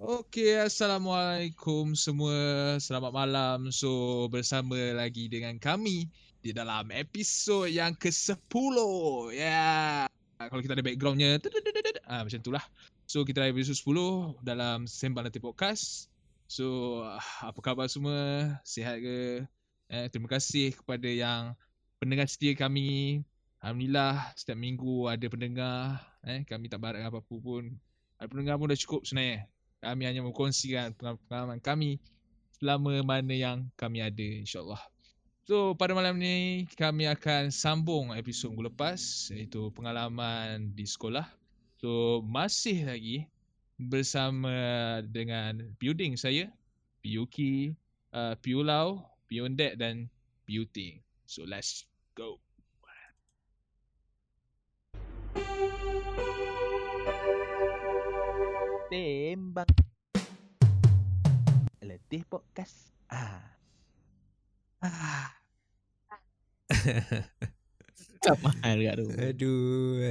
Okey, Assalamualaikum semua. Selamat malam. So, bersama lagi dengan kami di dalam episod yang ke-10. Ya. Kalau kita ada backgroundnya, macam itulah. So, kita ada episod 10 dalam Sembang Nanti Podcast. So, apa khabar semua? Sihat ke? Terima kasih kepada yang pendengar setia kami. Alhamdulillah, setiap minggu ada pendengar. Kami tak berharap apa-apa pun. Ada pendengar pun dah cukup sebenarnya. Kami hanya mengkongsikan pengalaman kami selama mana yang kami ada, insyaAllah. So, pada malam ni kami akan sambung episod minggu lepas, iaitu pengalaman di sekolah. So, masih lagi bersama dengan building saya, Piyuki, Piyulau, Piyondet dan Piyuting. So, let's go. Sembang Letih Podcast. Tak mahal kat tu. Aduh.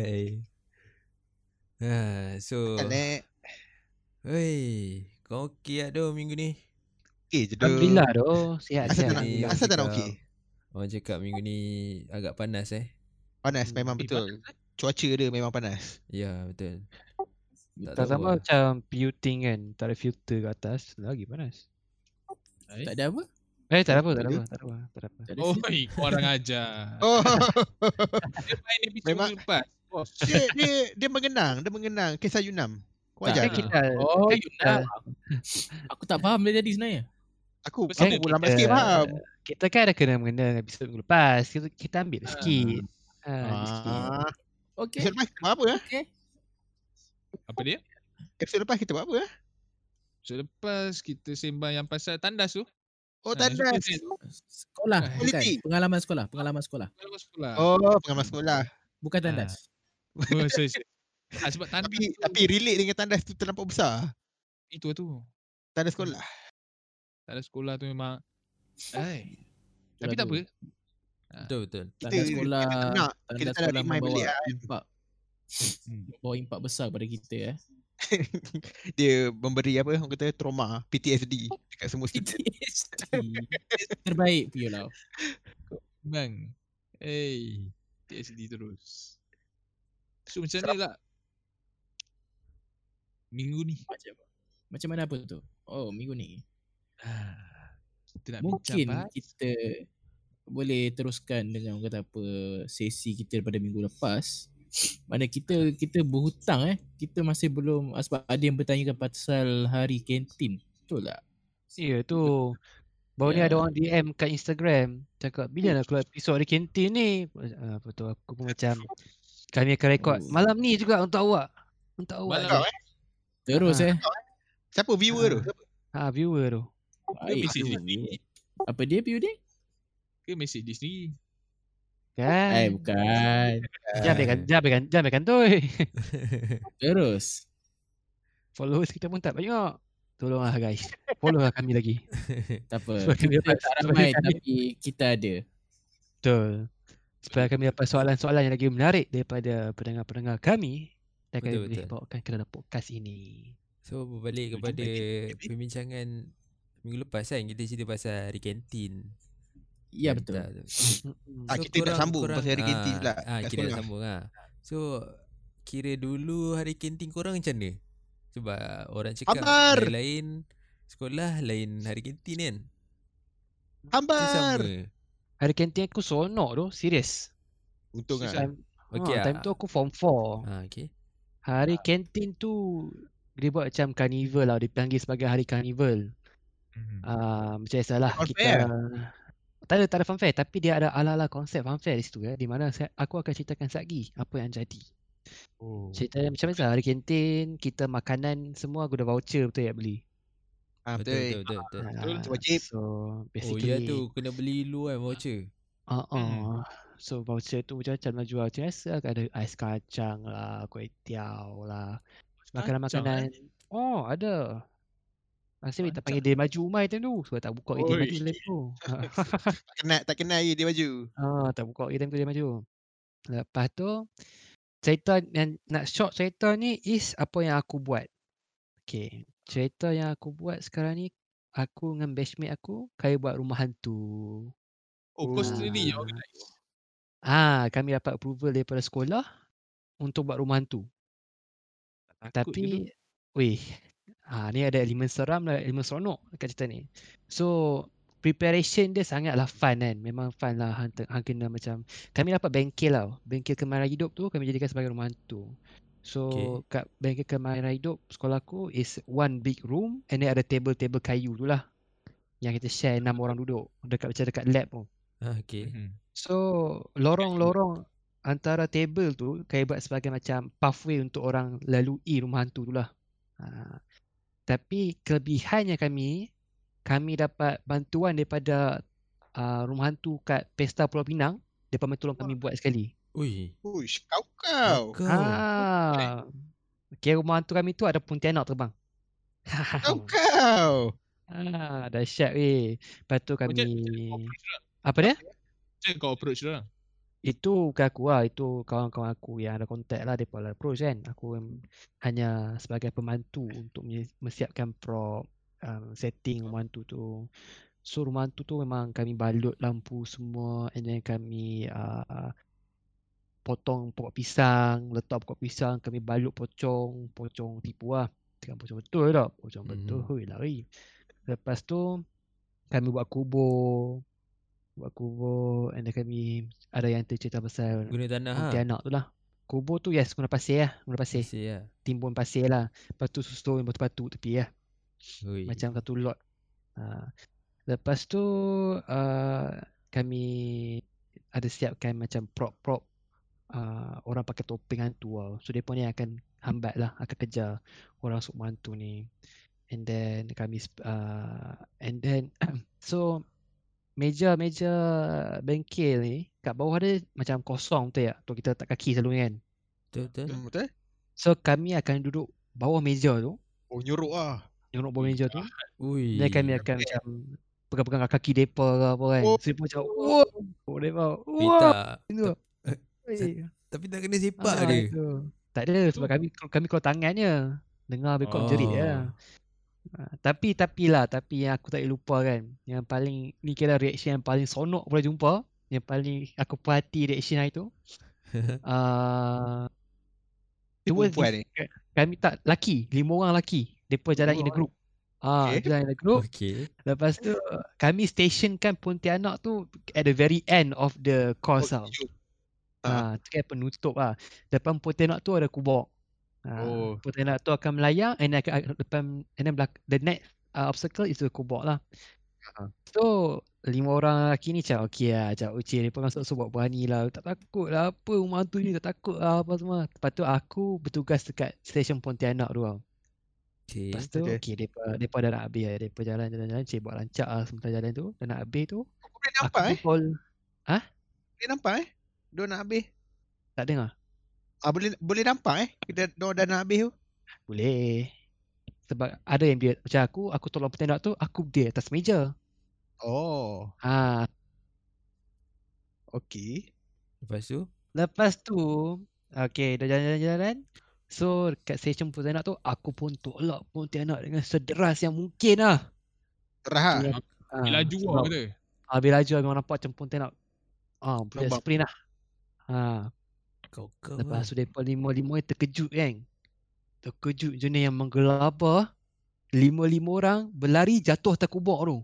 So Alek. kau okey tak tu minggu ni? Okay je tu. Alhamdulillah doh, sihat Asal sihat. tak nak, Ni asal tak nak cakap- okey? Orang cakap minggu ni agak panas Panas memang betul. Cuaca dia memang panas. Ya betul. Tak tahu sama lah. macam puting kan, tak ada filter kat atas, lagi panas. Tak ada apa? Tak ada apa, tak ada Ada. apa, tak ada apa, tak ada apa. Tak ada Oi, orang ajar. Oh, Dia main episod Memang- minggu lepas. Oh, dia mengenang kisah Yunam. Kau Tak. ajar Kan ni. kita, Oh, kan you kita, nak. Aku tak faham dia tadi sebenarnya. Aku Kan lambat sikit faham. kita kan ada kena mengenal episod minggu lepas, kita ambil sikit. Sikit. Okey. Episod lepas kita buat apa apa dia? Episod lepas kita buat apa So lepas kita sembang yang pasal tandas tu. Oh, tandas. Sekolah, bukan. Politik. Pengalaman sekolah, pengalaman sekolah. Kalau sekolah. Oh, pengalaman sekolah. Bukan tandas. Oh, sorry. Sebab tandas Tapi relate dengan tandas tu terlampau besar. itu tu. Tandas sekolah. Tandas sekolah tu memang tapi Itulah tak tu. apa. Betul. Tandas sekolah, kita tak nak. Kita tandas tak nak sekolah remind membawa balik kan. impak. Membawa impak besar pada kita Dia memberi apa orang kata trauma PTSD dekat semua student. Terbaik Piolau. Bang. TSD terus. So macam mana lah minggu ni? Macam mana apa tu? Oh, minggu ni. Kita nak Mungkin bincang kita boleh teruskan dengan orang kata apa sesi kita pada minggu lepas. Mana kita berhutang kita masih belum sebab ada yang bertanyakan pasal hari kantin. Betul tak? Ya tu. Baru ni Ya. ada orang DM kat Instagram cakap bila nak keluar episod di kantin ni. Apa tu aku pun macam kami akan rekod Oh. malam ni juga untuk awak. Untuk awak. Malam je. Terus Siapa viewer tu? Viewer tu. Ke mesej dia sendiri? Apa dia PUD? Ke mesej dia sendiri? Kan? Bukan. Jangan biarkan tu. Terus. Followers kita pun tak banyak. Tolonglah guys. Follow lah kami lagi. Tak apa. Sebab kami dapat, Tak ramai tapi kita ada. betul. Supaya kami dapat soalan-soalan yang lagi menarik daripada pendengar-pendengar kami. Dan kami Betul, boleh betul. bawakan ke dalam podcast ini. So berbalik kepada perbincangan minggu lepas kan, kita cerita pasal hari kantin. Ya betul. Kita nak sambung pasal hari kantin pula kat kita nak sekolah. sambung So kira dulu hari kantin korang macam mana? Sebab orang cakap Hambar. lain sekolah, lain hari kantin kan. Itu Hambar. sama. Hari kantin aku seronok tu. Serius. Untung Susah. kan. Okey Time tu aku form 4. Okay. Hari kantin tu dia buat macam carnival lah. Dia panggil sebagai hari carnival. Macam biasalah Fun kita tak ada fun fair, tapi dia ada ala-ala konsep fun fair di situ di mana aku akan ceritakan lagi apa yang jadi. Cerita macam biasa hari kantin, kita makanan semua aku dah voucher betul ya beli. Betul. Betul. Wajib. So Oh basically ya tu kena beli dulu kan voucher. So voucher tu macam-macam lah jual. Macam biasa ada ais kacang lah, kuih tiaw lah, makanan-makanan. Oh ada. Asyik tak panggil dia maju Umai time tu. Sebab tak buka dia Oi. maju time tu. Tak kenal dia baju. Tak buka time tu dia maju. Lepas tu cerita yang nak short cerita ni is apa yang aku buat. Okay. cerita yang aku buat sekarang ni, aku dengan batchmate aku, kami buat rumah hantu. Oh, kau sendiri yang organize. Kami dapat approval daripada sekolah untuk buat rumah hantu. Takut ke tu? Tapi, weh, ni ada elemen seram dan elemen seronok dekat cerita ni. So, preparation dia sangatlah fun kan. Memang fun lah. Hang kena macam, kami dapat bengkel tau. Bengkel kemaran hidup tu kami jadikan sebagai rumah hantu. So, kat bengkel kemaran hidup sekolah aku is one big room and then ada table-table kayu tu lah. Yang kita share 6 orang duduk macam dekat lab tu. Okay. So, lorong-lorong antara table tu kami buat sebagai macam pathway untuk orang lalui rumah hantu tu lah. Tapi kelebihannya kami dapat bantuan daripada rumah hantu kat Pesta Pulau Pinang. Mereka tolong kami buat sekali. Ui. Uish, kau. Okay, rumah hantu kami tu ada Pontianak terbang. Kau. Dahsyat weh. Lepas tu kami... Apa dia? Macam kau approach dia orang? Itu bukan aku lah. Itu kawan-kawan aku yang ada kontak lah. Mereka lah approach kan. Aku hanya sebagai pembantu untuk menyiapkan prop, setting rumah hantu tu. So rumah hantu tu memang kami balut lampu semua. And then kami potong pokok pisang. Letak pokok pisang. Kami balut pocong. Pocong tipu lah. Tengah pocong betul tak? Pocong betul. Hui lari. Lepas tu kami buat kubur. And then kami ada yang cerita pasal Guna tanah Pontianak tu lah. Kubur tu yes guna pasir lah. Guna pasir. Timbun pasir lah. Lepas tu susun batu-batu tepi lah. Macam satu lot. Lepas tu kami ada siapkan macam prop-prop orang pakai topeng hantu lah. So mereka ni akan hambat lah. Akan kejar orang sukma hantu ni. And then kami so meja bengkel ni kat bawah dia macam kosong betul tak? Untuk kita letak kaki selalu kan. Betul. So kami akan duduk bawah meja tu. Oh, nyorok lah. Nyorok bawah meja tu. Ui. Dan kami akan macam pegang-pegang kaki depa ke apa kan. So depa macam depa. Tapi tak kena sepak dia. Tak ada sebab kami keluar tangannya. Dengar bekok jerit je lah. Tapi yang aku tak boleh lupa kan. Yang paling ni kira reaction yang paling sonok pernah jumpa. Yang paling aku perhati reaction hari tu. Perempuan ni. Kami tak laki, 5 orang laki. Depa jalan in a group. Jalan in a group. Lepas tu kami stationkan Pontianak tu at the very end of the course tau. Tu kan penutup lah. Depan Pontianak tu ada kubur. Pontianak tu akan melayang and then the next obstacle is the kubur lah. So 5 orang lelaki ni macam okey lah. Macam dia pun masuk buat berani lah. Tak takut lah apa rumah hantu ni. Tak takut lah apa semua. Lepas tu aku bertugas dekat stesen Pontianak tu lah. Lepas tu mereka dah nak habis lah. Mereka jalan-jalan cik buat lancak lah sementara jalan tu. Dah nak habis tu. Kau boleh nampak Boleh nampak Dia nak habis. Tak dengar? Boleh nampak dia dah nak habis tu. Boleh. Sebab ada yang dia macam aku tolong Pontianak tu, aku berdiri atas meja. Oh. Okey. Lepas tu okey dah jalan-jalan. So dekat stesen Pontianak tu aku pun tolak Pontianak dengan sederas yang mungkin lah. Terah. Bila laju lah kata. Bila laju memang nampak macam Pontianak. Boleh sprint lah. Lepas tu mereka 5 ni terkejut kan. Terkejut jenis yang menggelabah. 5 orang berlari jatuh atas kubur tu.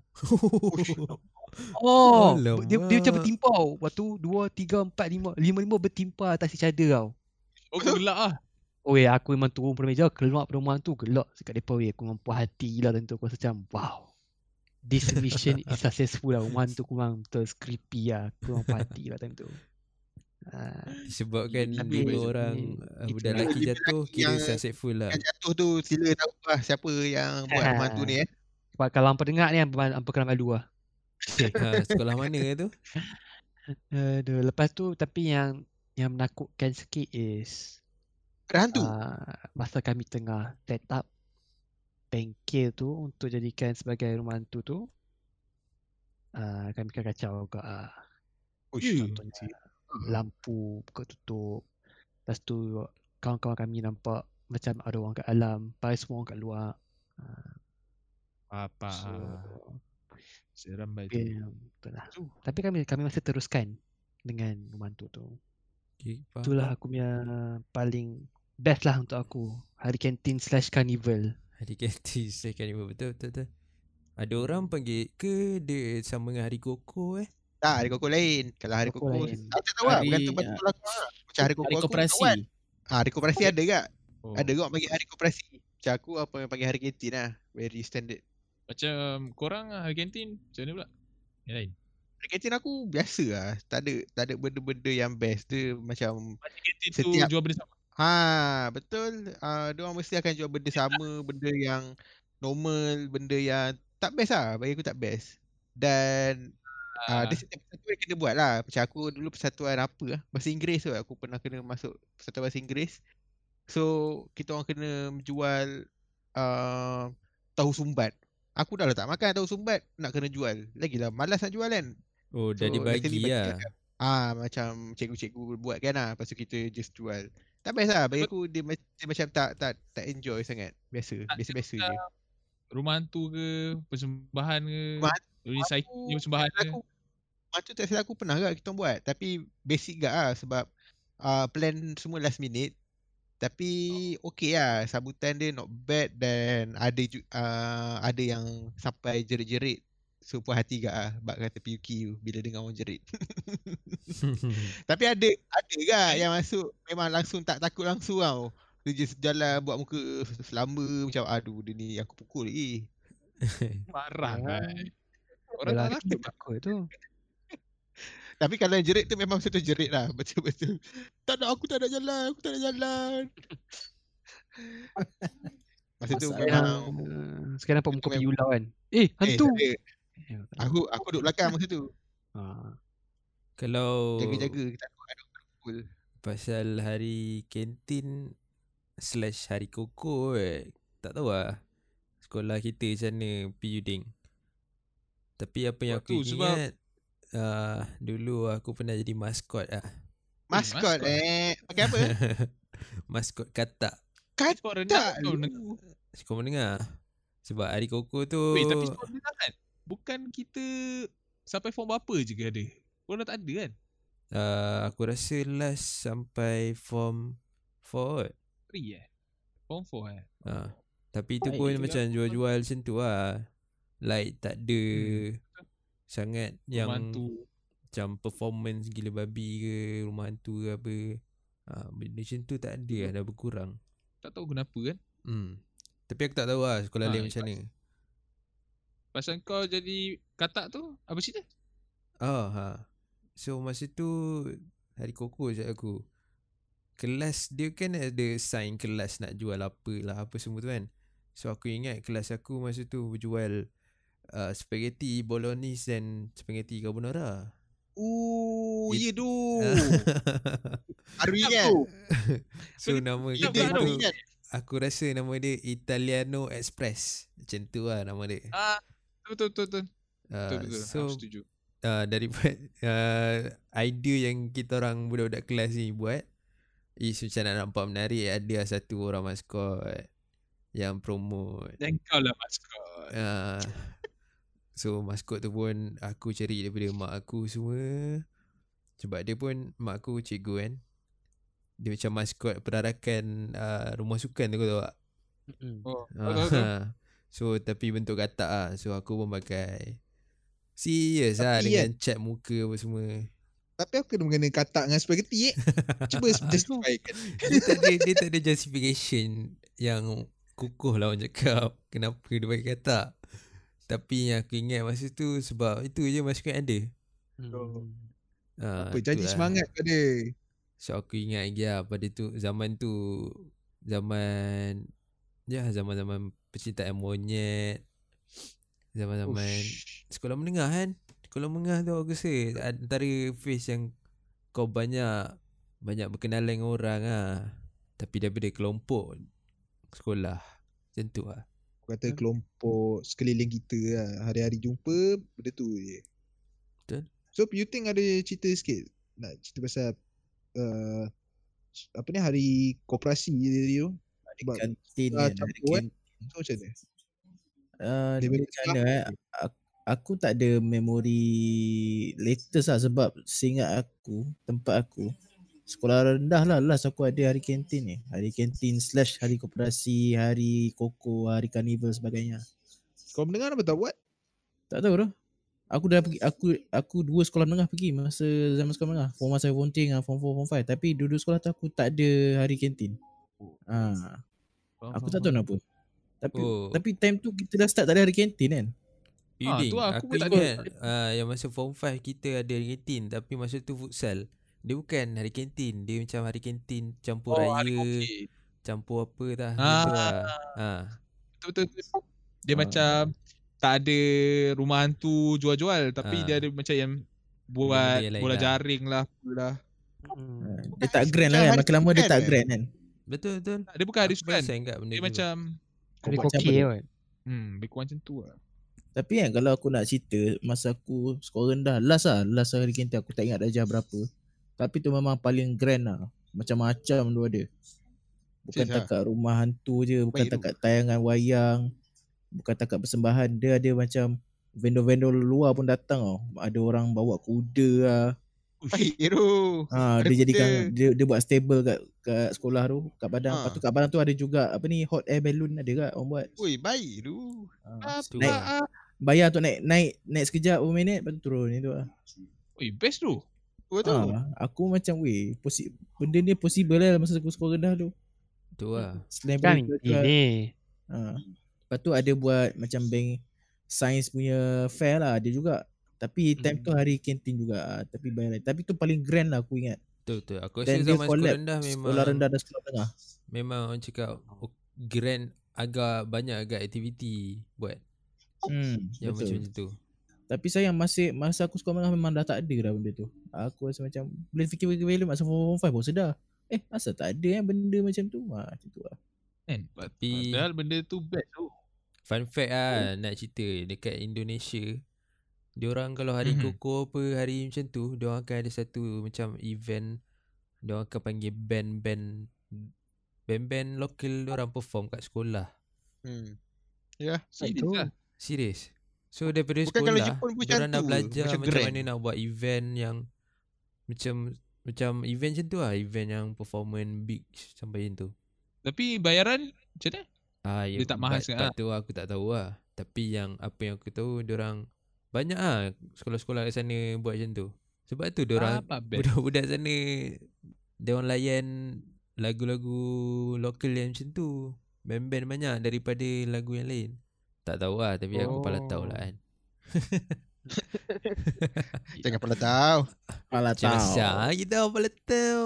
Dia macam bertimpau. Lepas tu 2, 3, 4, 5 bertimpa atas si cadar tau. Kau gelak lah. Aku memang turun pada meja, keluar pada rumah tu, gelak dekat mereka. Aku memang puas hati lah tentu. Aku macam wow, this mission is successful lah. Rumah tu memang betul creepy lah. Aku memang puas hati lah tentu. Sebabkan 5 orang budak lelaki jatuh, kira successful lah. Yang jatuh tu sila tahu lah siapa yang buat rumah tu ni Sebab kalau hampa dengar ni hampa kena malu lah. Sekolah mana tu? Lepas tu tapi yang menakutkan sikit is ada hantu. Masa kami tengah set up bengkel tu untuk jadikan sebagai rumah hantu tu, kami kena kacau juga. Contohnya lampu buka tutup. Lepas tu kawan-kawan kami nampak macam ada orang kat dalam, paling semua orang kat luar. Apa? So, Seram baik tu. betul lah. Tu. Tapi kami masih teruskan dengan membantu tu. Okay, Itulah faham. aku punya paling best lah untuk aku. Hari kantin / carnival. Hari kantin saya kan betul. Ada orang panggil ke dia sama dengan hari koko Tak, hari koko lain. Kalau hari Koko koko, lain. aku tak tahu lah. Hari, Bergantung betul lah. Macam hari koko hari aku koperasi. kawan. Hari koperasi ada tak? Oh. Ada kau panggil hari koperasi. Macam aku apa yang panggil hari kantin lah. Very standard. Macam korang hari kantin macam mana pula? Yang lain. Hari kantin aku biasa lah. Tak ada benda-benda yang best. Dia macam Hari kantin tu Setiap- jual benda sama. betul. Diorang mesti akan jual benda sama, benda yang normal, benda yang tak best lah. Bagi aku tak best. Dan dia setiap persatuan kena buat lah. Macam aku dulu persatuan apa lah. Bahasa Inggeris tu aku pernah kena masuk persatuan bahasa Inggeris. So kita orang kena jual tahu sumbat. Aku dah lah tak makan tahu sumbat, nak kena jual. Lagilah malas nak jual kan. Oh, dah So, dibagi lah. Macam cikgu-cikgu buat kan lah. Lepas tu kita just jual. Tak best lah. Bagi aku dia macam tak enjoy sangat. Biasa-biasa je. Rumah hantu ke, persembahan ke, Rumah recycling persembahan ke. Macam tak silap aku pernah ke kita orang buat. Tapi basic gak lah sebab plan semua last minute. Tapi okay lah, sambutan dia not bad dan ada yang sampai jerit-jerit. So puas hati gak lah bak kata PUQ bila dengar orang jerit. Tapi ada gak yang masuk memang langsung tak takut langsung tau. Dia just jalan buat muka selamba macam aduh dia ni aku pukul lagi. Marah Ya. kan. Orang tak takut. Takut tu. Tapi kalau yang jerit tu memang betul jerit lah. Betul-betul. Tak nak, aku tak nak jalan. Masa tu Masalah. memang Sekarang nampak muka Itu Piula kan. Hantu. tak ada. Aku duduk belakang masa tu. Kalau Jaga-jaga kita ada pukul. pasal hari kantin / hari koko tak tahu lah sekolah kita macam mana PU-ding. Tapi apa yang aku Waktu sebab- ingat dulu aku pernah jadi maskot lah. Maskot pakai apa? Maskot katak. Skor rendah Tak kau lu. Kau mendengar? Sebab hari koko tu Weh, tapi skor rendah kan? Bukan kita sampai form berapa je ke ada? Korang dah tak ada kan? aku rasa last sampai form 4 kot. 3 Form 4 Tapi tu Baik pun juga. macam jual-jual macam tu lah. Like tak ada sangat yang Rumah hantu. macam performance gila babi ke, rumah hantu ke apa. Benda macam tu tak ada lah, dah berkurang. Tak tahu kenapa kan? Tapi aku tak tahu lah sekolah lain macam mana. Pasal kau jadi katak tu, apa cerita? So masa tu hari koko je aku. Kelas dia kan ada sign kelas nak jual apa lah apa semua tu kan. So aku ingat kelas aku masa tu jual spaghetti bolognese dan spaghetti carbonara. Ya tu. Baru ingat. So nama Ingat kedai pula tu ingat. aku rasa nama dia Italiano Express. Macam tu lah nama dia. Betul. So Aku setuju. daripada idea yang kita orang budak-budak kelas ni buat is macam nak nampak menarik, ada satu orang maskot yang promote. Dan kau lah maskot. So maskot tu pun aku cari daripada mak aku semua. Sebab dia pun mak aku cikgu kan. Dia macam maskot perarakan rumah sukan tu kau tahu tak? Oh, So tapi bentuk katak lah. So aku pun pakai. Serius lah Tapi dengan cat muka apa semua. Tapi apa kena mengenai katak dengan spaghetti Cuba justifikan. Dia tak ada justification yang kukuh lah orang cakap kenapa dia pakai katak. Tapi yang aku ingat masa tu sebab itu je maskot ada. Apa janji itulah. semangat pada. So aku ingat lagi lah pada tu zaman zaman percintaan monyet. Zaman-zaman sekolah menengah kan. Sekolah menengah tu aku rasa antara phase yang kau banyak berkenalan dengan orang lah. Tapi daripada kelompok sekolah. Macam tu lah. Kata kelompok sekeliling kita lah. Hari-hari jumpa benda tu je. Betul. So you think ada cerita sikit nak cerita pasal apa ni hari koperasi dia tu. Sebab Kantin Ah, kan. campur kan? So macam mana? Dia Dia memang macam mana aku tak ada memori latest lah sebab seingat aku, tempat aku, sekolah rendah lah last aku ada hari kantin ni. Hari kantin / hari koperasi, hari koko, hari karnival sebagainya. Kau mendengar apa tak buat? Tak tahu dah. Aku dah pergi, aku 2 sekolah menengah pergi masa zaman sekolah menengah. Form 1 saya volunteer dengan form 4, form 5. Tapi dua-dua sekolah tu aku tak ada hari kantin. Aku tak tahu kenapa. Tapi time tu kita dah start tak ada hari kantin kan. Feeling. tu aku Aku pun tak ada. ingat yang masa form 5 kita ada hari kantin, tapi masa tu futsal. Dia bukan hari kantin, dia macam hari kantin campur hari raya, kopi. campur apa dah Ah. gitu lah. Betul. Dia macam tak ada rumah hantu jual-jual, tapi dia ada macam yang buat yang lain bola lah. jaring lah, apalah. Dia tak grand lah kan. Makin lama dia tak grand kan. Betul. Dia bukan hari Aku sukan. perasan kat benda Dia tu. macam Hari Macam koki apa kan. lebih kurang macam tu lah. Tapi kan kalau aku nak cerita masa aku sekolah rendah last hari kantin aku tak ingat darjah berapa. Tapi tu memang paling grand lah. Macam-macam tu ada. Bukan Serius takat rumah hantu je, bukan Baik tu. takat tayangan wayang, bukan takat persembahan. Dia ada macam vendor-vendor luar pun datang tau. Ada orang bawa kuda lah. Baik tu. Ada Dia jadikan kuda. dia buat stable kat sekolah tu, kat Padang. Ha. Lepas tu kat Padang tu ada juga apa ni hot air balloon ada kat orang buat. Ui, baik tu. Tu Naik. lah. Bayar untuk naik sekejap berapa minit lepas tu turun itu lah. Ui, best tu. Betul. Aku macam benda ni possible lah masa aku sekolah rendah tu. Tu lah. Selain Kan daripada ini. lepas tu ada buat macam bank sains punya fair lah dia juga. Tapi time tu hari kantin juga. Tapi bayar lain. Tapi tu paling grand lah aku ingat. Betul. Aku rasa Dan dia zaman sekolah collab rendah sekolah rendah dan sekolah menengah. memang orang cakap grand, agak banyak agak aktiviti buat yang Betul. macam tu. Tapi sayang masa aku sekolah menengah memang dah tak ada dah benda tu. Aku rasa macam boleh fikir balik masa form 5 pun sedar. Asal tak ada benda macam tu. Macam tu lah. Kan? Tapi Padahal benda tu best tu. fun fact lah nak cerita dekat Indonesia, diorang kalau hari koko apa hari macam tu, diorang akan ada satu macam event, diorang akan panggil band-band lokal, diorang perform kat sekolah. Ya. Serius lah. Serius. So daripada Bukan kalau sekolah Jepun pun macam diorang nak tu, belajar macam macam grand. mana nak buat event yang macam event macam tu lah, event yang performance big sampai macam tu. Tapi bayaran macam mana? Ya, Dia tak mahal sangat tu aku tak tahu lah. Tapi apa yang aku tahu, diorang banyak lah sekolah-sekolah kat sana buat macam tu. Sebab tu diorang best. budak-budak sana diorang layan lagu-lagu lokal yang macam tu. Band-band banyak daripada lagu yang lain. Tak tahu lah, tapi aku pala tahu lah kan. Jangan pernah tahu. Alah Macam tahu. Syah kita orang pala tahu.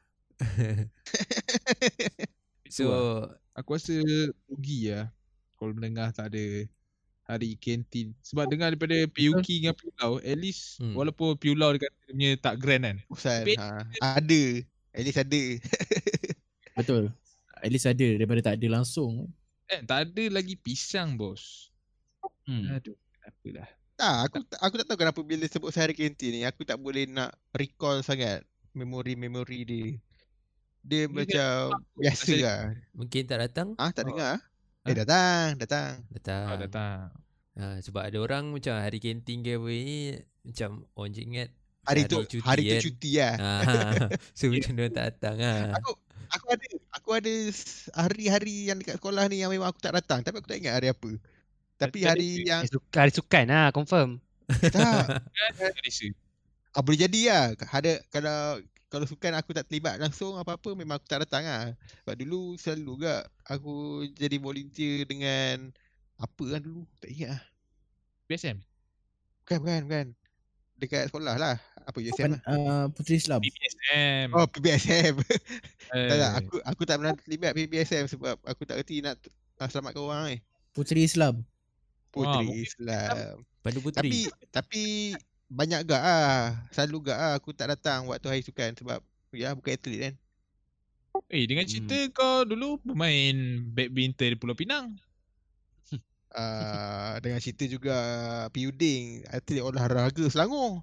So Aku rasa rugi lah kalau menengah tak ada hari kantin. Sebab dengar daripada PUK dengan Pulau, at least walaupun Pulau dia kata dia punya tak grand kan. Usan. Tapi- Ada. At least ada. Betul. At least ada daripada tak ada langsung. Tak ada lagi pisang bos. Aduh, kenapa lah. Aku tak tahu kenapa bila sebut hari kantin ni aku tak boleh nak recall sangat memori-memori dia. Dia macam biasa Pasal- lah. mungkin tak datang. Tak dengar? Ha? Datang. Datang. Sebab ada orang macam hari kantin ke apa ni, macam orang je ingat Hari tu kan. cuti lah. So macam dia tak datang lah. Aku ada hari-hari yang dekat sekolah ni yang memang aku tak datang, tapi aku tak ingat hari apa. Tapi hari yang Hari sukan lah confirm. tak Malaysia. boleh jadi lah. Kalau sukan aku tak terlibat langsung apa-apa memang aku tak datang lah. Sebab dulu selalu juga aku jadi volunteer dengan apa kan dulu, tak ingat lah. BSM. Bukan. Dekat sekolah lah. Apa USM lah. Puteri Islam. BSM. Oh, PBSM. Eh, Tak, aku tak pernah terlibat PBSM sebab aku tak reti nak selamatkan orang ni. Puteri Islam. Puteri mungkin Islam. Pandu Puteri. Tapi banyak gak selalu gak aku tak datang waktu hari sukan sebab ya bukan atlet kan. dengan cerita kau dulu bermain badminton di Pulau Pinang. Dengan cerita juga Piuding atlet olahraga Selangor.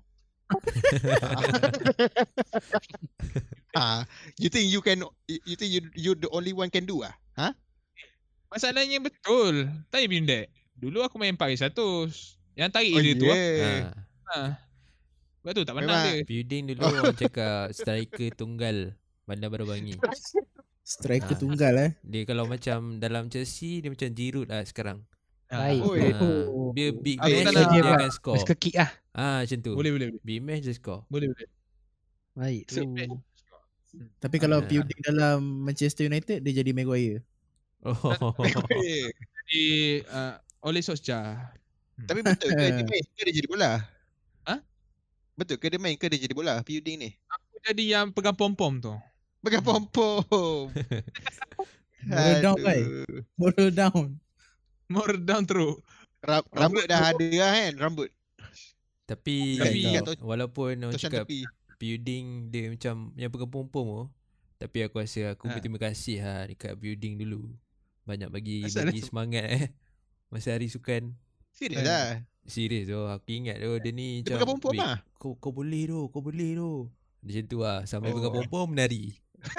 You think you the only one can do ? Masalahnya betul. Tak payah bindek. Dulu aku main 4x100. Yang tarik Oh dia tu lah. yeah. Ha. Sebab tu tak menang Memang- dia. Building dulu orang cakap striker tunggal Bandar Baru Bangi. Striker Ah. tunggal Dia kalau macam dalam Chelsea dia macam Giroud lah sekarang. Baik. Oi. Dia big Aku match tak dia, nak- dia akan score. Suka kick lah. Macam tu. Boleh. Big match dia score. Boleh. Baik tu. Tapi kalau Ah. building dalam Manchester United dia jadi Maguire. Oh. Jadi Ole Solskjaer. Tapi betul ke dia main ke dia jadi bola? Ha? Betul ke dia main ke dia jadi bola Building ni? Aku jadi yang pegang pom-pom tu. Pegang pom-pom. Moral down, Aduh. Pai. Moral down. More down teruk. Rambut dah ada lah kan, rambut. Tapi Tapi- walaupun orang Toshan cakap tepi. building dia macam yang pegang pom-pom tu, tapi aku rasa aku Ha. berterima kasih lah dekat building dulu. Banyak bagi Asal semangat masa hari sukan. Serius lah. Serius tu aku ingat tu dia ni Dia macam pegang pom-pom "Weh, lah. kau boleh tu, kau boleh tu." Macam tu lah sampai pegang pom-pom menari.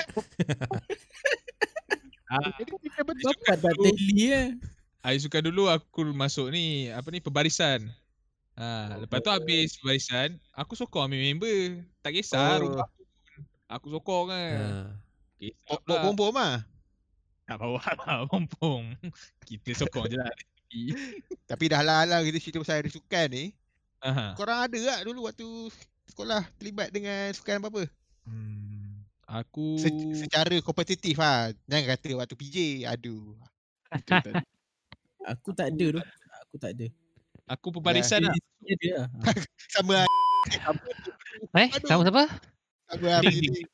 Bapak tak teli Hari sukan dulu aku masuk ni pembarisan. Lepas tu habis pembarisan, aku sokong ambil member. Tak kisah Oh. rumah pun. Aku sokong kan. Kisah pula. Pom-pom lah. Tak bawa lah pom-pom. Kita sokong je lah. Tapi dah lah kita cerita pasal hari sukan ni. Aha. Korang ada tak dulu waktu sekolah terlibat dengan sukan apa-apa? Aku Secara kompetitif lah. Jangan kata waktu PJ. Aduh. Aku tak ada tu. Aku tak ada. aku pembarisan lah. Dia ada lah. Sama lah. Aduh. Sama siapa? Sama lah Ding, PJ. ding.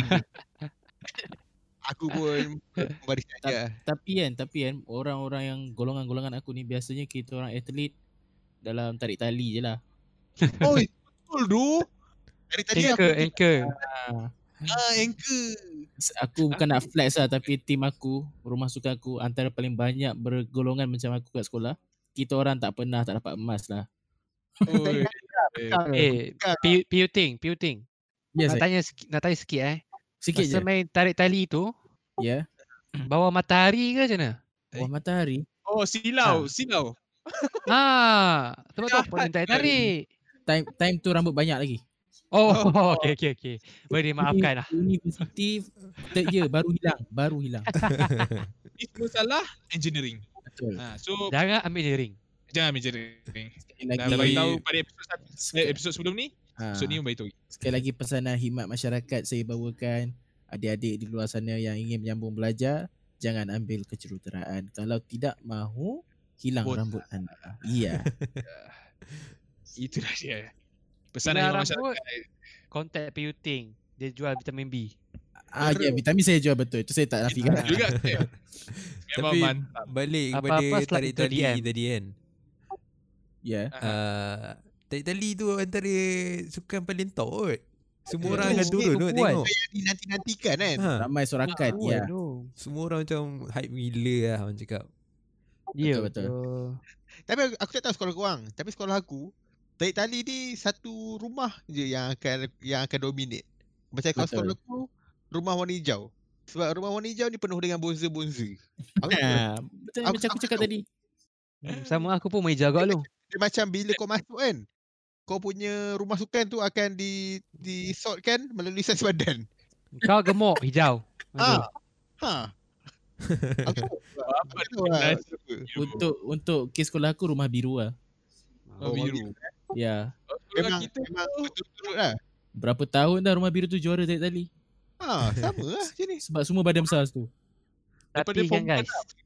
Aku pun barisan je. Tapi kan orang-orang yang golongan-golongan aku ni biasanya kita orang atlet dalam tarik tali je lah. Oi, betul tu. Dari tadi aku Anchor. anchor. Aku bukan nak flex lah tapi tim aku, rumah sukan aku antara paling banyak bergolongan macam aku kat sekolah. Kita orang tak pernah tak dapat emas lah. Oi. Piuting. Yes, Nak tanya sikit sikit je. Masa main tarik tali tu, Ya. bawah matahari ke macam mana? Wah matahari. Oh, silau. Sebab tu apa yang tarik. Time tu rambut banyak lagi. Oh, okey. Boleh dimaafkan lah. Universiti third year baru hilang. Itu salah engineering. Betul. So Jangan ambil jaring. jangan engineering. Sekali Dah lagi bagi tahu pada episod sebelum ni, ha, episod ni beritahu. sekali lagi pesanan khidmat masyarakat saya bawakan adik-adik di luar sana yang ingin menyambung belajar, jangan ambil kejuruteraan. Kalau tidak mahu hilang Botak. rambut anda. Iya. Itulah dia. Pesanan Hilang khidmat rambut. masyarakat. Kontak Piuting. Dia jual vitamin B. Ya, vitamin saya jual betul. Itu saya tak nafikan. Juga. Memang Tapi mantap. balik Apa-apa kepada slide tarik itu tali DM. tadi kan. Ya. Tarik tali tu antara sukan paling top kot. Semua orang Betul. akan turun kot Kuat. tengok. Dinanti-nantikan kan. Ramai sorakan. Ya. Semua orang macam hype gila lah orang cakap. Ya, Betul. Tapi aku tak tahu sekolah korang. Tapi sekolah aku, tarik tali ni satu rumah je yang akan dominate. Macam kalau Betul. sekolah aku, rumah warna hijau. Sebab rumah warna hijau ni penuh dengan bonza-bonza. Aku Betul Aku- macam aku aku cakap tahu. tadi. Sama aku pun main jaga lu. dia macam bila kau masuk kan, kau punya rumah sukan tu akan disortkan melalui saiz badan. Kau gemuk hijau. Ha. Aku Apa tahu lah. Untuk kes sekolah aku rumah biru lah. Oh, biru. Ya. Memang Kita betul-betul lah. Berapa tahun dah rumah biru tu juara tarik tali. Sama lah macam ni. Sebab semua badan besar tu. Daripada Tapi kan form guys.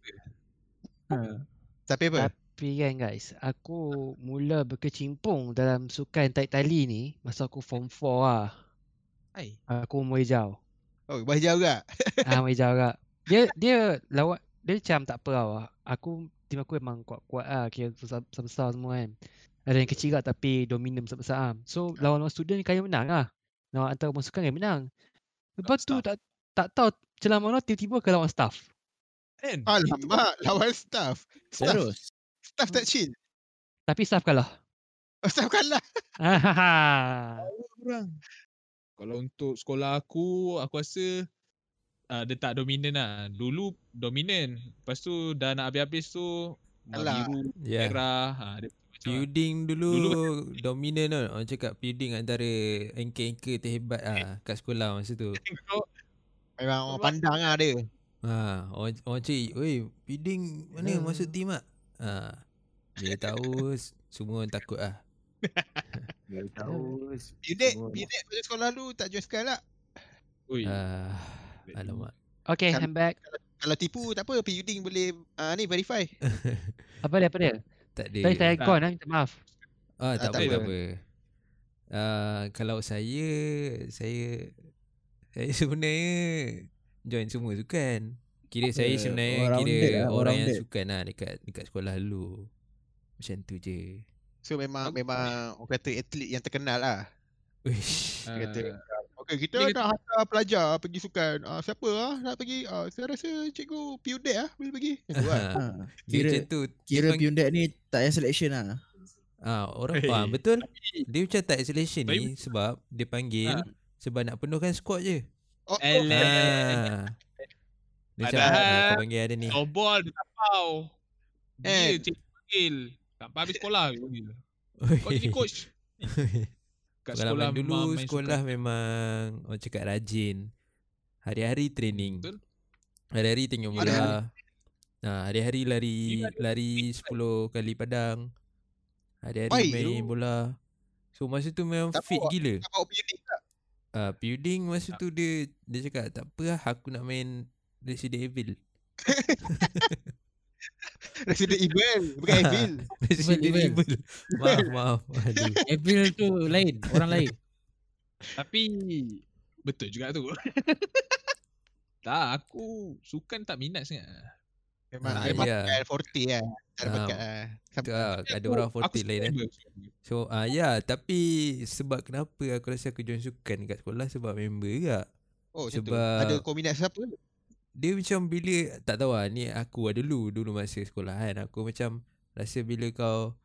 Tapi apa? Tapi kan guys, aku mula berkecimpung dalam sukan tarik tali ni masa aku form 4 lah. Hai. Aku umur hijau. Oh, bahaya juga. Umur hijau agak. Dia lawan dia macam tak apa tau. Tim aku memang kuat-kuat lah, kira besar-besar semua kan. Ada yang kecil tak tapi dominan besar-besar lah. So lawan student kaya menang lah. Lawan antara orang sukan kaya menang. Lepas tu Staff. tak tahu celah mana tiba-tiba ke lawan staff. kan. Alamak, lawan staff. Terus. Staff tak chill. Tapi staff kalah. Staff kalah. Orang. Kalau untuk sekolah aku rasa dia tak dominan lah. Dulu dominan. Lepas tu dah nak habis-habis tu warna Alah. biru, Ya. merah. Dia macam lah. Feuding dulu Dulu dominan kan. Orang cakap feuding antara anchor-anchor terhebat kat sekolah masa tu. Memang orang pandang lah dia. Orang cari, "Oi, feuding mana masuk team ah?" Dia tahu semua orang takut lah. Dia tahu. Piudek pada sekolah lu tak join sekali lah. Ui. Alamak. Okay, Kan- I'm back. Kalau tipu tak apa, Piuding boleh ni verify. Apa dia? Tak ada. Tadi saya gone minta maaf. Tak tak apa, tak apa. apa. Kalau saya sebenarnya join semua sukan. Kira saya sebenarnya all-rounded kira lah, orang yang all-rounded. sukan lah dekat sekolah dulu. Macam tu je. So memang orang kata atlet yang terkenal lah. Uish. Dia kata, okay, kita Dia nak hantar pelajar pergi sukan. Siapa nak pergi? Saya rasa cikgu Piudek boleh pergi. Macam tu lah. Dia macam tu. Kira Dia Piundak ni tak payah selection lah. orang faham betul. Dia macam tak selection ni sebab dia panggil sebab nak penuhkan squad je. Oh, Dia macam Padahal- kau panggil ada ni. Sobol dia tapau. Dia Eh. cikgu panggil. Tanpa habis sekolah dia panggil. Kau jadi coach. Kat sekolah Pengalaman dulu memang main sekolah sukan. memang orang cakap rajin. Hari-hari training. Betul. Hari-hari tengok bola. Hari-hari lari 10 kali padang. Hari-hari Baik main tu. bola. So masa tu memang Tak fit bawa- gila. Tak bawa Piudek tak? Pudding masa tu dia cakap tak apa lah, aku nak main Resident Evil. Resident Evil, bukan Evil. Resident Evil. Evil. Maaf. Aduh. Evil tu lain, orang lain. Tapi betul juga tu. Tak, aku sukan tak minat sangat. Memang ya. bakat forte lah. Tak ada Ah, bakat lah. Tu lah, ada orang 40 lain kan. So tapi sebab kenapa aku rasa aku join sukan kat sekolah sebab member juga. Oh, macam tu. Sebab- Ada kau minat siapa? Dia macam bila tak tahu lah ni aku lah dulu masa sekolah kan. Aku macam rasa bila kau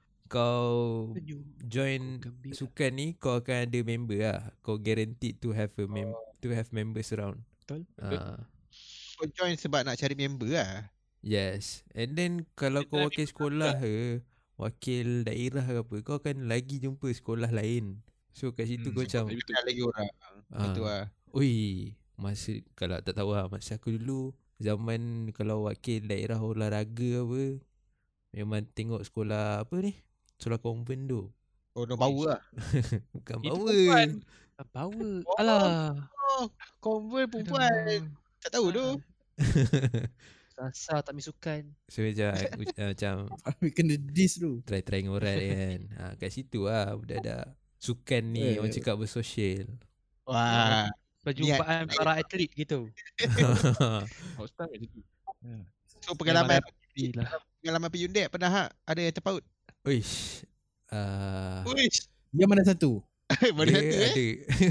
join sukan ni kau akan ada member lah. Kau guaranteed to have members around. Betul. Kau join sebab nak cari member lah. Yes. And then kalau kau wakil sekolah wakil daerah ke apa, kau akan lagi jumpa sekolah lain. So kat situ kau macam Kenal lagi orang. Itu lah. ui, masa kalau tak tahu lah, masa aku dulu zaman kalau wakil daerah olahraga apa, memang tengok sekolah apa ni? Sekolah konvent tu. Oh, no power lah. Bukan Itu power. perempuan. Power. Alah. Oh, convert perempuan. Tak tahu tu. Rasa tak misukan. So macam Kami kena diss tu. try ngorat kan. Kat situ lah budak-budak sukan ni orang cakap bersosial. Wah. Perjumpaan para atlet gitu. House time macam tu. So pengalaman Gila. pernah ada yang terpaut? Uish. Uish. Yang mana satu? Mana Dia satu ada.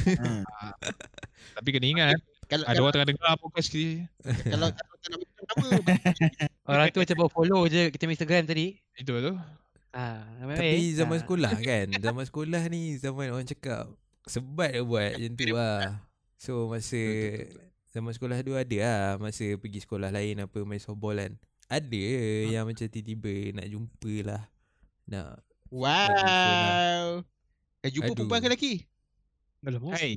Tapi kena ingat Kalau ada orang tengah dengar podcast ni. kalau tak nak minta nama. Orang tu macam bawa follow je kita Instagram tadi. Itu tu. Tapi zaman sekolah kan. Zaman sekolah ni zaman orang cakap sebat dia buat macam tu lah. So masa zaman sekolah tu ada lah. Masa pergi sekolah lain apa main softball kan. Ada yang macam tiba-tiba nak jumpa lah. Nak Wow. Jumpa Aduh. perempuan ke lelaki? Alamak. Hai.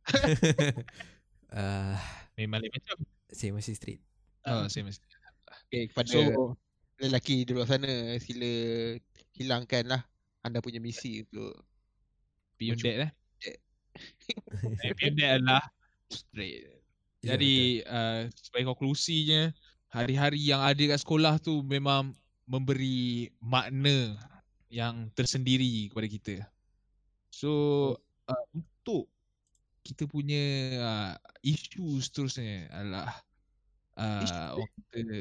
uh, Memang lain macam. saya masih straight. Saya mesti. Okay, kepada So, lelaki di luar sana, sila hilangkanlah anda punya misi untuk Beyond that Beyond that adalah straight. Ya, Jadi sebagai konklusinya, hari-hari yang ada kat sekolah tu memang memberi makna yang tersendiri kepada kita. So untuk kita punya isu seterusnya adalah orang kata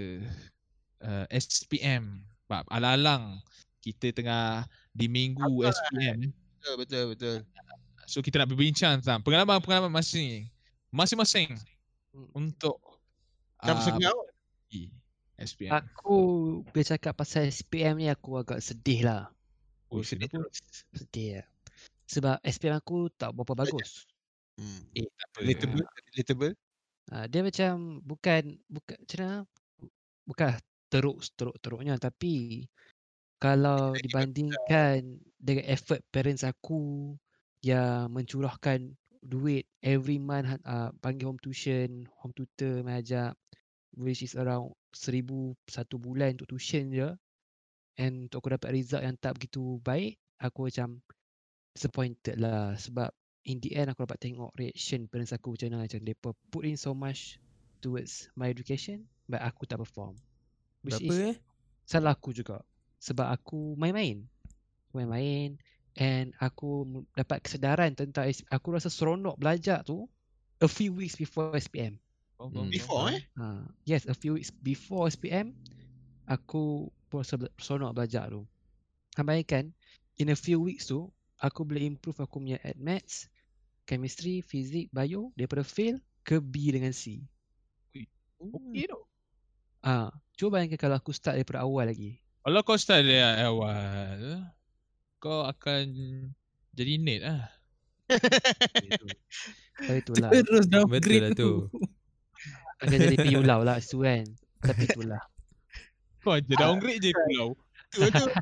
SPM. Alang-alang kita tengah di minggu SPM. betul. So kita nak berbincang tentang pengalaman-pengalaman masing-masing untuk Kenapa sengau? SPM. Aku bila cakap pasal SPM ni aku agak sedih lah. Oh, sedih tu. Sedih lah. Sebab SPM aku tak berapa bagus. Tak apa. Relatable. Dia macam bukan macam mana? Bukan teruk-teruknya. Tapi kalau dibandingkan dengan effort parents aku yang mencurahkan duit every month, panggil home tutor mengajar, which is around 1,000 satu bulan untuk tuition je, and untuk aku dapat result yang tak begitu baik, aku macam disappointed lah. Sebab in the end aku dapat tengok reaction parents aku macam mana, macam mereka put in so much towards my education but aku tak perform, which Berapa is salah aku juga. Sebab aku main-main and aku dapat kesedaran tentang aku rasa seronok belajar tu a few weeks before SPM. Before Yes, a few weeks before SPM aku rasa seronok belajar tu. Bayangkan in a few weeks tu aku boleh improve aku punya at maths, chemistry, physics, bio daripada fail ke B dengan C. Okey tu. Cuba bayangkan kalau aku start daripada awal lagi. Kalau kau start dari awal, kau akan jadi net lah. Tapi itulah. Terus Betul downgrade lah tu. Akan jadi piulau lah tu kan. Tapi itulah. Kau je downgrade je pulau. Betul.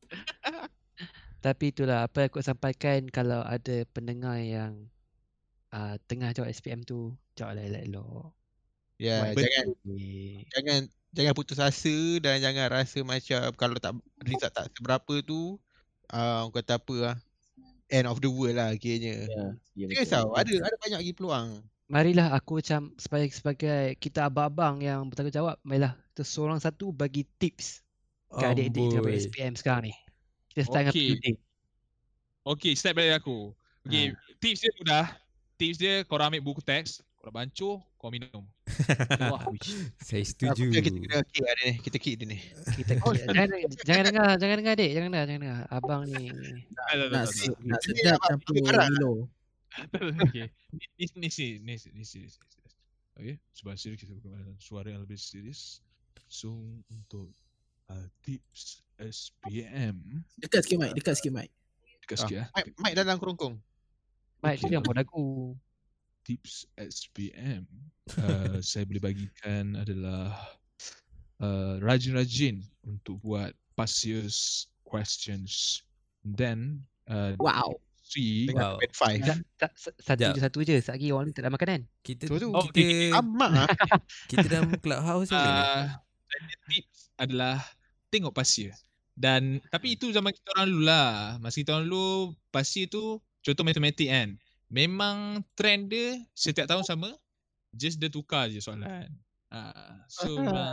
Tapi itulah apa yang aku sampaikan. Kalau ada pendengar yang tengah jawab SPM tu, jawab elok-elok. Ya, jangan putus asa dan jangan rasa macam kalau tak result tak seberapa tu orang kata apa end of the world lah kiranya. Jangan risau, ada banyak lagi peluang. Marilah aku macam sebagai kita abang-abang yang bertanggungjawab, marilah kita seorang satu bagi tips ke adik-adik tengah buat SPM sekarang ni. Kita start dengan building. Okay, start dari aku. Okay, tips dia mudah. Tips dia korang ambil buku teks, korang bancuh, korang minum. Wah, saya setuju. Kita kick dia ni. Jangan dengar adik, jangan dengar. Abang ni. Nak sedap campur Milo. Okay. Ni. Okay, sebuah serius kita berkembang suara yang lebih serius. So untuk tips SPM. Dekat sikit mic. Dekat sikit Mic dalam kerongkong. Mic tu yang buat aku. Tips SPM saya boleh bagikan adalah rajin-rajin untuk buat past year's questions. Then see Satu je. Sat lagi orang ni tak ada makanan. Kita dalam clubhouse ni. tips adalah tengok past year. Dan tapi itu zaman kita orang dulu lah. Masa kita orang dulu past year tu contoh matematik kan. Memang trend dia setiap tahun sama. Just dia tukar je soalan. So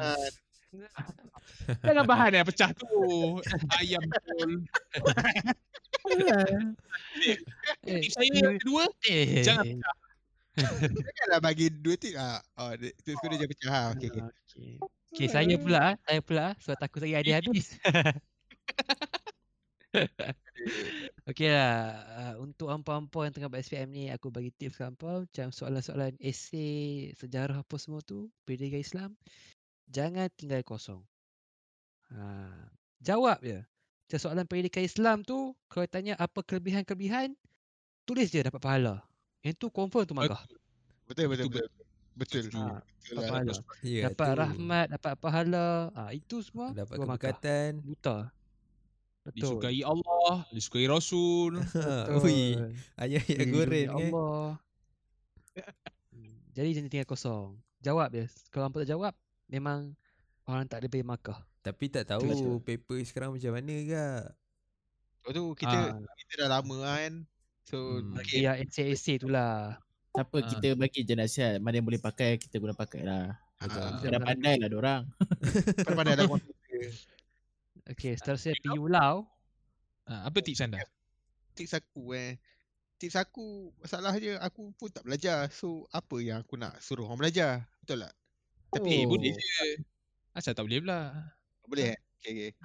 jangan bahan yang pecah tu. Ayam betul. Saya yang kedua jangan pecah. Janganlah bagi dua tip. Tips kedua je pecah. Okay, saya pula sebab takut saya ada habis. Okey lah, untuk hampa-hampa yang tengah buat SPM ni, aku bagi tips ke hampa macam soalan-soalan esei, sejarah apa semua tu, pendidikan Islam, jangan tinggal kosong. Jawab je. Macam soalan pendidikan Islam tu, kalau tanya apa kelebihan-kelebihan, tulis je dapat pahala. Yang tu confirm tu markah. Betul. Pahala. Dapat rahmat, dapat pahala. Itu semua dapat keberkatan. Buta. Betul. Disukai Allah, disukai Rasul. Ayat-ayat goreng Allah. Jadi jangan tinggal kosong. Jawab dia. Kalau hampa tak jawab, memang orang tak ada beri markah. Tapi tak tahu paper sekarang macam mana ke. Kita dah lama kan. So ya essay tu lah. Apa kita bagi je nasihat. Mana yang boleh pakai, kita guna pakai lah. Kita dah pandai lah diorang. Pandai dah. Okay, seterusnya PU Lau. Apa tips anda? Tips aku masalah je aku pun tak belajar. So apa yang aku nak suruh orang belajar? Betul tak? Tapi boleh je. Asal tak boleh pula. Boleh okay.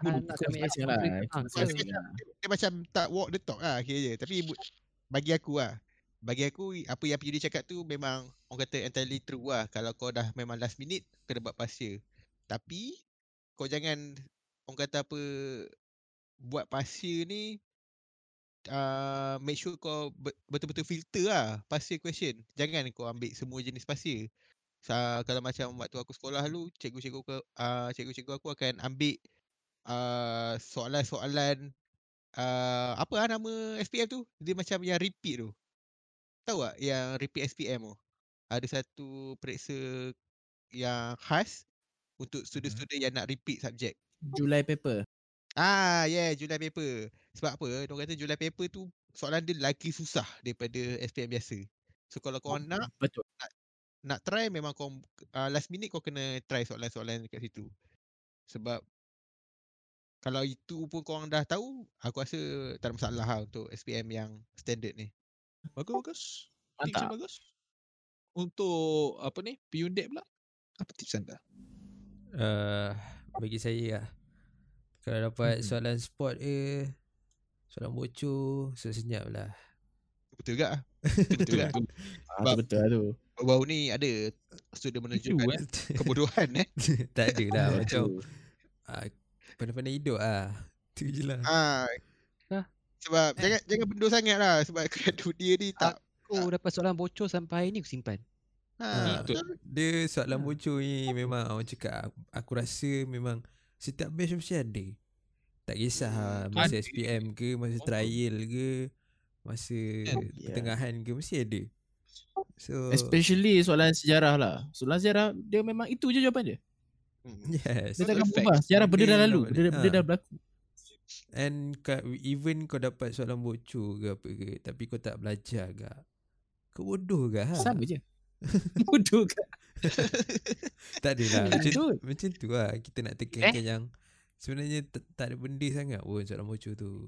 Dia macam tak walk the talk lah je. Tapi bagi aku apa yang PUD cakap tu memang orang kata entirely true lah. Kalau kau dah memang last minute kena buat past year. Tapi kau jangan orang kata apa buat past year ni make sure kau betul-betul filter lah past year question. Jangan kau ambil semua jenis past year. Kalau macam waktu aku sekolah dulu, cikgu-cikgu aku akan ambil soalan-soalan apa nama SPM tu? Dia macam yang repeat tu. Tahu tak yang repeat SPM tu? Ada satu periksa yang khas untuk student-student yang nak repeat subjek. July paper. July paper. Sebab apa? Diorang kata July paper tu soalan dia lagi susah daripada SPM biasa. So kalau kau Betul. nak try, memang kau last minute kau kena try soalan-soalan dekat situ. Sebab kalau itu pun korang dah tahu, aku rasa tak ada masalah lah untuk SPM yang standard ni. Bagus. Tips yang Mantap. bagus. Untuk apa ni? Piyundek pula. Apa tips anda? Bagi saya lah, kalau dapat soalan sport soalan bocor, senyap lah. Betul tak? Betul tak? Tu betul lah tu. Baru ni ada student menunjukkan kebodohan Tak ada lah macam Tu. pandai-pandai hidup lah. Tu je lah. Sebab jangan benda sangat lah. Sebab kat dunia ni tak. Aku dapat soalan bocor sampai hari ni aku simpan. Dia soalan bocor ni memang orang cakap, aku rasa memang setiap batch mesti ada. Tak kisah masa SPM ke, masa trial ke, masa pertengahan ke, mesti ada. So Especially soalan sejarah lah. Soalan sejarah dia memang itu je jawapan dia. yes. Dia takkan berubah. Sejarah benda dah lalu. Benda dah berlaku. And even kau dapat soalan bocor ke apa ke, tapi kau tak belajar ke, kau bodoh ke? Sama je. Bodoh kan? Tak adalah macam tu lah. Kita nak tekankan yang sebenarnya tak ada benda sangat pun soalan bocor tu.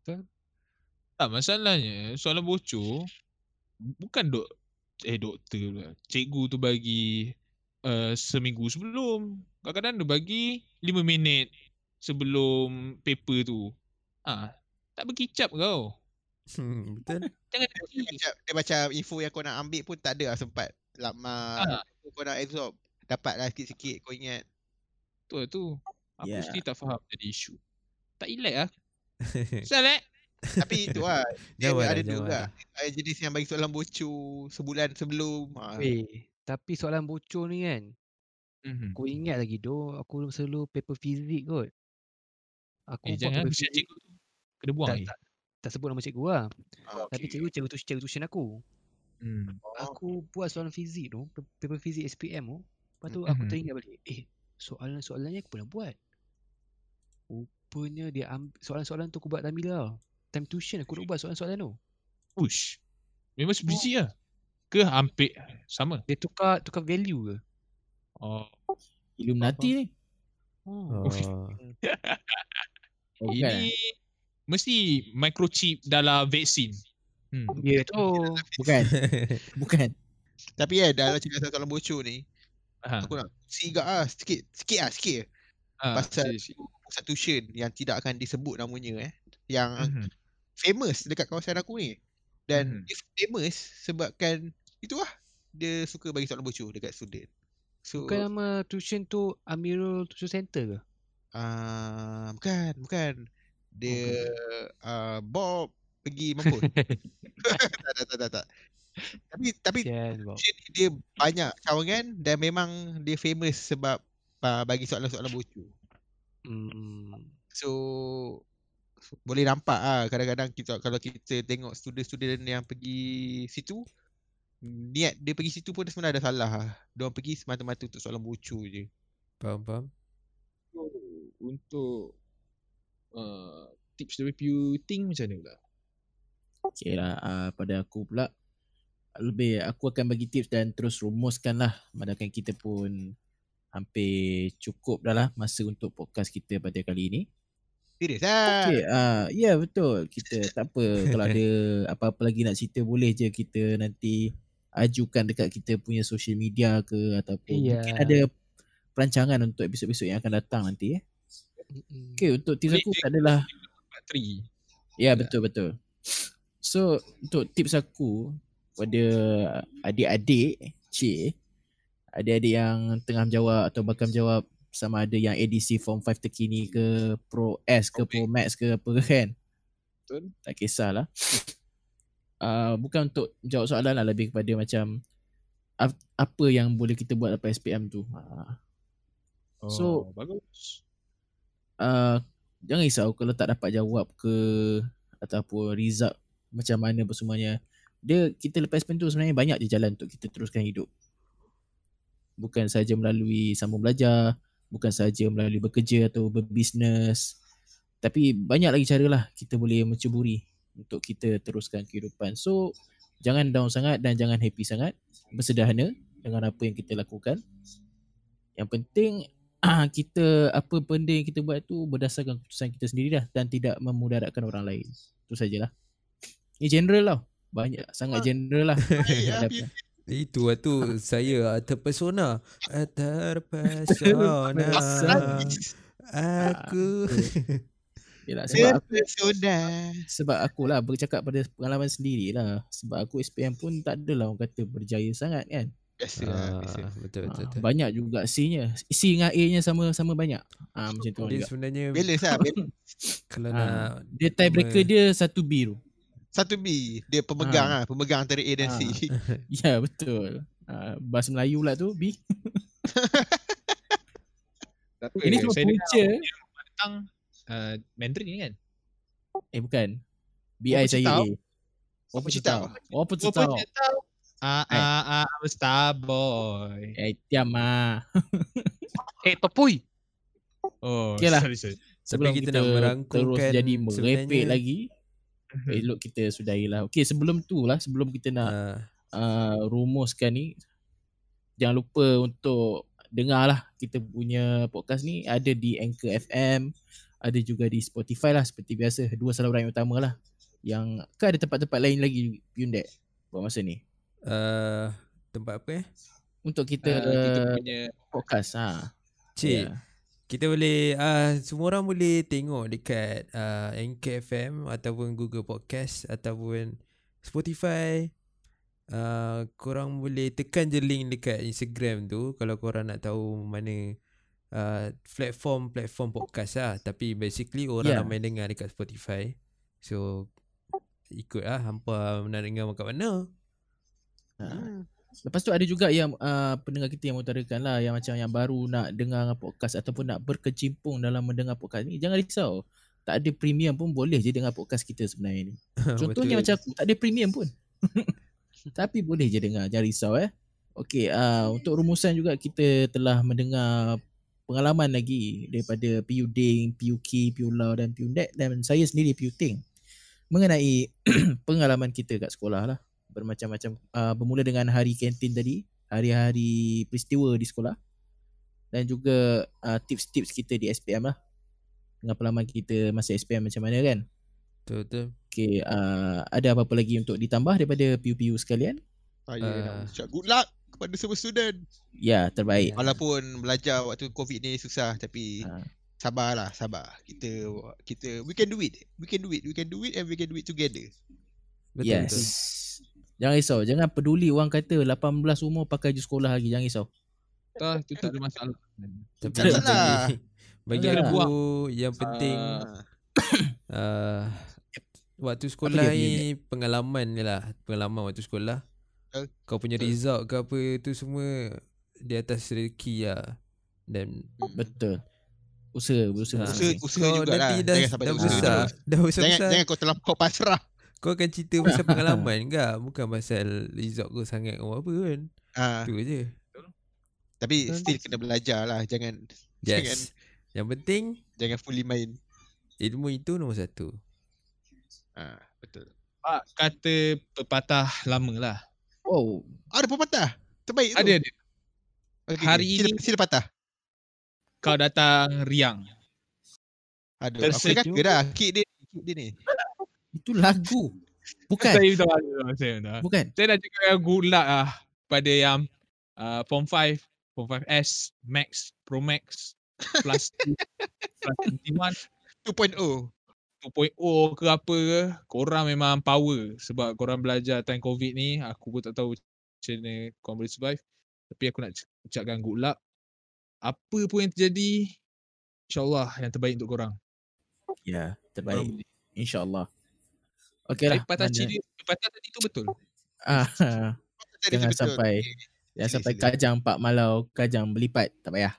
Tak, masalahnya soalan bocor bukan doktor pula. Cikgu tu bagi seminggu sebelum. Kadang-kadang dia bagi 5 minit sebelum paper tu. Tak berkicap kau. Betul. Jangan Dia macam info yang kau nak ambil pun tak ada lah sempat. Kau nak absorb. Dapat lah sikit-sikit kau ingat. tu. Aku Yeah. sendiri tak faham jadi isu. Tak elak lah. Salah. Tapi itu lah. Dia Jangan ada marah, dua jangan lah. Ada jenis yang bagi soalan bocor sebulan sebelum. Tapi soalan bocor ni kan, aku ingat lagi aku selalu paper fizik kot. Aku buat Jangan paper kesian fizik. cikgu tu. Kena buang Tak sebut nama cikgu lah. Tapi Okay. cikgu tuition aku. Aku buat soalan fizik tu, paper fizik SPM tu. Lepas tu aku teringat balik, soalan-soalannya aku pernah buat. Rupanya dia soalan-soalan tu aku buat time bila? Time tuition aku dah buat soalan-soalan tu. Ush. Memang sebiji lah. Ke hampir sama? Dia tukar value ke? Illuminati ni. Ini mesti microchip dalam vaksin. Ya tu. Bukan. Tapi dalam cerita soalan bocor ni, aku nak sigak lah. Sikit je. Pasal pusat tuition yang tidak akan disebut namanya yang famous dekat kawasan aku ni. Dan dia famous sebabkan itulah dia suka bagi soalan bocor dekat student. So Bukan nama tuition tu Amirul Tuition Center ke? bukan. Dia Bob pergi mampus. Tak. Tapi dia banyak cawangan dan memang dia famous sebab bagi soalan-soalan bocor. So boleh nampak kadang-kadang kalau kita tengok student-student yang pergi situ, niat dia pergi situ pun sebenarnya ada salah. Diorang pergi semata-mata untuk soalan bocor je. Faham. Untuk tips dari Pew Ting macam mana pula? Okay lah, pada aku pula aku akan bagi tips dan terus rumuskan lah. Padahal kita pun hampir cukup dah lah masa untuk podcast kita pada kali ini. Serius lah. Okay, ya betul. Kita tak apa. Kalau ada apa-apa lagi nak cerita, boleh je kita nanti ajukan dekat kita punya social media ke, ataupun mungkin ada perancangan untuk episod-episod yang akan datang nanti. Okay, untuk tips aku adalah ya betul. So untuk tips aku pada adik-adik yang tengah menjawab atau bakal menjawab sama ada yang edisi Form 5 terkini ke, Pro S ke, Pro Max ke apa kan. Betul. Tak kisahlah. Bukan untuk jawab soalan lah, lebih kepada macam apa yang boleh kita buat lepas SPM tu. So, bagus. Jangan risau kalau tak dapat jawab ke ataupun result macam mana apa semuanya. Kita lepas SPM tu sebenarnya banyak je jalan untuk kita teruskan hidup. Bukan saja melalui sambung belajar, bukan saja melalui bekerja atau berbisnes, tapi banyak lagi cara lah kita boleh mencuburi untuk kita teruskan kehidupan. So jangan down sangat dan jangan happy sangat. Bersederhana dengan apa yang kita lakukan. Yang penting kita apa benda yang kita buat tu berdasarkan keputusan kita sendiri dah dan tidak memudaratkan orang lain. Itu sajalah. Ini general lah. Banyak sangat general lah. Itu waktu saya terpesona. Terpesona. Aku. Yalah, sebab aku lah bercakap pada pengalaman sendiri lah. Sebab aku SPM pun tak adalah orang kata berjaya sangat kan. Biasa. Betul. Banyak juga C-nya. C dengan A-nya sama banyak. Macam tu Dia juga. sebenarnya Balance lah. kalau nak Dia tiebreaker dia 1B tu. 1B. Dia pemegang lah. Pemegang antara A dan C. Ya, betul. Bahasa Melayu lah tu, B. Ini semua punca. Tentang Mandarin ni kan? Bukan. BI saya A. Apa cerita? Apa cerita? Starboy. Tiam lah. Topui. Oh, Okay lah. sorry. Sebelum kita kita nak merangkumkan terus jadi merepek sebenarnya- lagi, elok kita sudahilah. Okay, sebelum kita nak rumuskan ni, jangan lupa untuk dengar lah kita punya podcast ni. Ada di Anchor FM, ada juga di Spotify lah seperti biasa. 2 saluran yang utama lah. Yang ke ada tempat-tempat lain lagi Yundek buat masa ni tempat apa untuk kita punya podcast. Cik, Ya. kita boleh semua orang boleh tengok dekat Anchor FM ataupun Google Podcast ataupun Spotify. Korang boleh tekan je link dekat Instagram tu kalau korang nak tahu mana platform podcast lah. Tapi basically orang ramai dengar dekat Spotify. So ikut lah hampa nak dengar kat mana. Lepas tu ada juga yang pendengar kita yang mengutarakan lah, yang macam yang baru nak dengar podcast ataupun nak berkecimpung dalam mendengar podcast ni, jangan risau. Tak ada premium pun boleh je dengar podcast kita sebenarnya ni. Contohnya macam aku tak ada premium pun. Tapi boleh je dengar, jangan risau Okey, untuk rumusan juga kita telah mendengar pengalaman lagi daripada PU Ding, PU Ki, PU Lau dan PU Net dan saya sendiri PU Ting mengenai pengalaman kita kat sekolah lah. Bermacam-macam, bermula dengan hari kantin tadi, hari-hari peristiwa di sekolah dan juga tips-tips kita di SPM lah, dengan pengalaman kita masa SPM macam mana kan. Betul. Okay, ada apa-apa lagi untuk ditambah daripada PU-PU sekalian? Saya nak ucap good luck kepada semua student. Ya, terbaik. Walaupun belajar waktu COVID ni susah, tapi sabar. Kita we can do it and we can do it together. Betul. Jangan risau, jangan peduli orang kata 18 umur pakai baju sekolah lagi, jangan risau. Itu tak ada masalah. Tapi Tak salah. bagi Tak aku salah. yang penting waktu Apa sekolah dia ni pengalaman ni lah. Pengalaman waktu sekolah. Kau punya result ke apa tu semua di atas rezeki lah. Dan Betul. Usaha Usaha juga lah. nanti dah besar. Jangan kau terlampau pasrah. Kau akan cerita pasal pengalaman ke? Bukan pasal result kau sangat kau apa kan. Tu je. Tapi still kena belajar lah. Jangan Yang penting jangan fully main. ilmu itu nombor 1. Betul. Pak kata pepatah lama lah. Oh, Ada pepatah. Terbaik tu. Ada. Okay, Hari ini- sila patah. Kau datang riang. Aduh, aku kata dah. Kick dia ni. itu lagu. Bukan. Saya minta. Bukan. Saya dah cakap yang good luck lah pada yang Form 5, Form 5S, Max, Pro Max, Plus 21, 2.0. 2.0 ke apa ke. Korang memang power sebab korang belajar time COVID ni. Aku pun tak tahu macam mana korang boleh survive. Tapi aku nak ucapkan good luck. Apa pun yang terjadi, InsyaAllah yang terbaik untuk korang. Ya, Korang terbaik. boleh. InsyaAllah. Okey lah. Pepatah tadi tu betul. Jangan Betul. sampai Jangan Sila, sampai sila. kajang Pak Malau, kajang berlipat. Tak payah.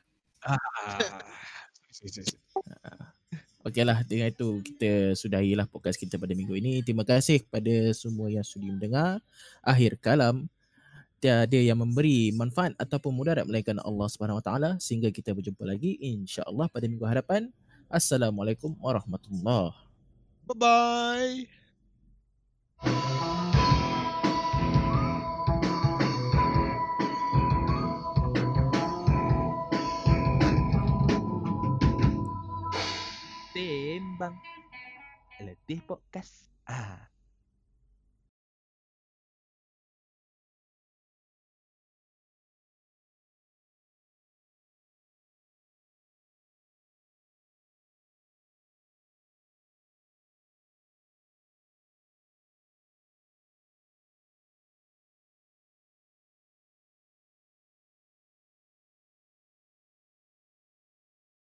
Okeylah, dengan itu kita sudahilah podcast kita pada minggu ini. Terima kasih kepada semua yang sudi mendengar. Akhir kalam, tiada yang memberi manfaat ataupun mudarat melainkan Allah Subhanahu Wa Taala. Sehingga kita berjumpa lagi insya-Allah pada minggu hadapan. Assalamualaikum warahmatullahi. Bye-bye. Sembang Letih Podcast.